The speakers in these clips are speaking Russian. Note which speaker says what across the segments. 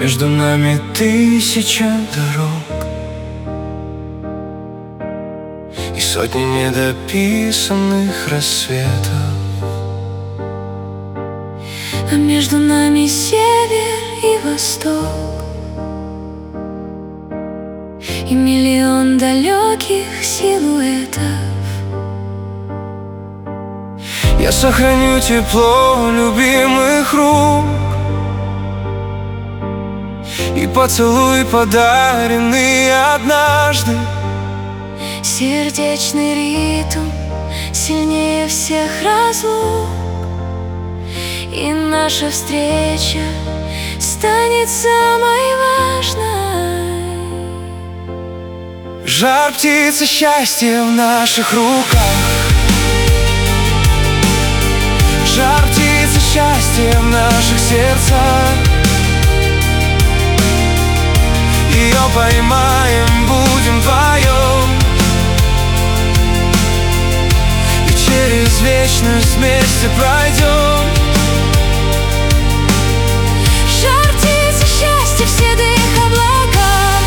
Speaker 1: Между нами тысяча дорог и сотни недописанных рассветов.
Speaker 2: А между нами север и восток, и миллион далеких силуэтов.
Speaker 1: Я сохраню тепло любимых рук и поцелуй, подаренный однажды.
Speaker 2: Сердечный ритм сильнее всех разлук, и наша встреча станет самой важной.
Speaker 1: Жар птицы счастья в наших руках, жар птицы счастья в наших сердцах. Ее поймаем, будем вдвоем, и через вечность вместе пройдем.
Speaker 2: Жар птицы счастья в седых облаках,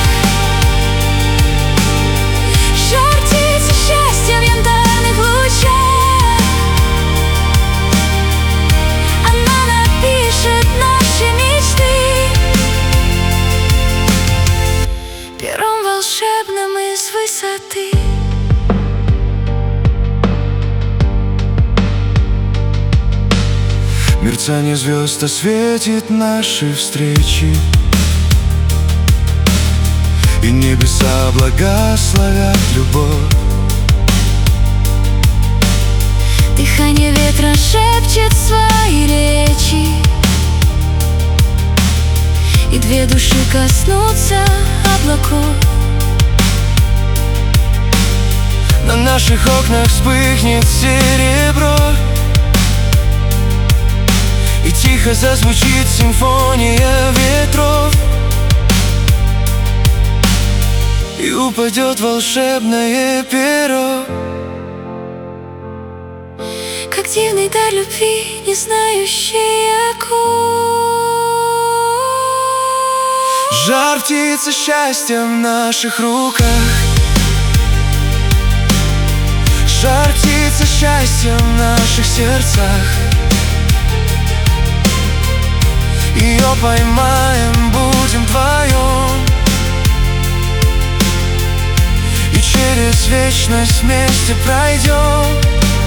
Speaker 2: жар птицы счастья в янтарных лучах. Она напишет наши мечты пером волшебным из высоты.
Speaker 1: Мерцание звезд осветит наши встречи, и небеса благословят любовь.
Speaker 2: Дыхание ветра шепчет свои речи, и две души коснутся облаков.
Speaker 1: На наших окнах вспыхнет серебро, и тихо зазвучит симфония ветров, и упадет волшебное перо.
Speaker 2: Как дивный дар любви, не знающий оков.
Speaker 1: Жар птицы счастья в наших руках, жар птицы счастья в наших сердцах. Ее поймаем, будем вдвоем, и через вечность вместе пройдем.